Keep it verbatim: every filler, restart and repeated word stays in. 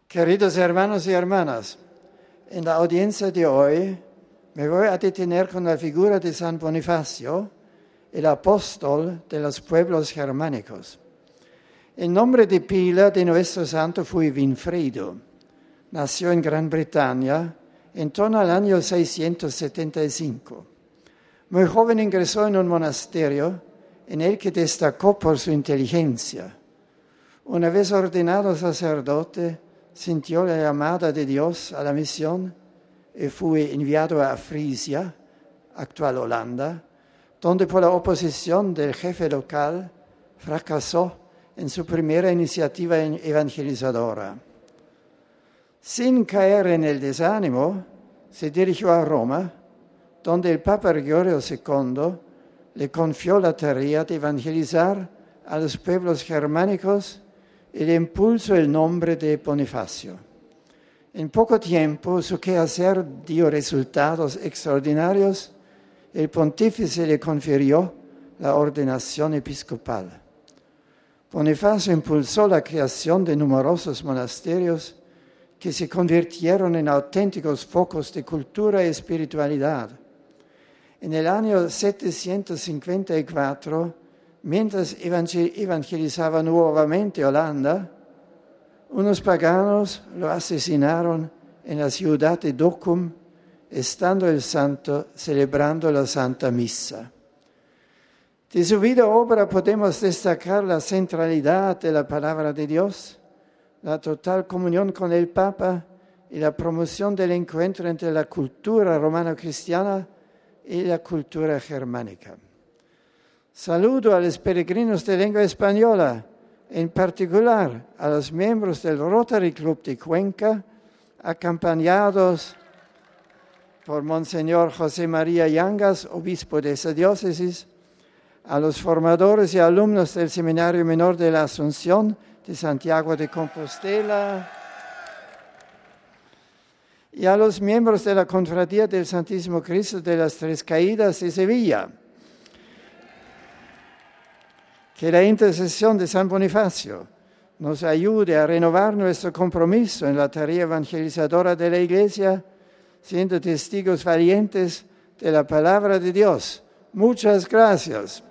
Queridos hermanos y hermanas, en la audiencia de hoy me voy a detener con la figura de San Bonifacio, el apóstol de los pueblos germánicos. El nombre de pila de nuestro santo fue Winfrido. Nació en Gran Bretaña en torno al año seiscientos setenta y cinco. Muy joven ingresó en un monasterio en el que destacó por su inteligencia. Una vez ordenado sacerdote, sintió la llamada de Dios a la misión y fue enviado a Frisia, actual Holanda, donde por la oposición del jefe local fracasó en su primera iniciativa evangelizadora. Sin caer en el desánimo, se dirigió a Roma, donde el Papa Gregorio segundo le confió la tarea de evangelizar a los pueblos germánicos y le impulsó el nombre de Bonifacio. En poco tiempo su quehacer dio resultados extraordinarios. El pontífice le confirió la ordenación episcopal. Bonifacio impulsó la creación de numerosos monasterios que se convirtieron en auténticos focos de cultura y espiritualidad. En el año setecientos cincuenta y cuatro, mientras evangelizaba nuevamente Holanda, unos paganos lo asesinaron en la ciudad de Dokkum, estando el santo celebrando la Santa Misa. De su vida obra podemos destacar la centralidad de la palabra de Dios, la total comunión con el Papa y la promoción del encuentro entre la cultura romano-cristiana y la cultura germánica. Saludo a los peregrinos de lengua española, en particular a los miembros del Rotary Club de Cuenca, acompañados por Monseñor José María Yangas, obispo de esa diócesis, a los formadores y alumnos del Seminario Menor de la Asunción de Santiago de Compostela y a los miembros de la Cofradía del Santísimo Cristo de las Tres Caídas de Sevilla. Que la intercesión de San Bonifacio nos ayude a renovar nuestro compromiso en la tarea evangelizadora de la Iglesia, siendo testigos valientes de la palabra de Dios. Muchas gracias.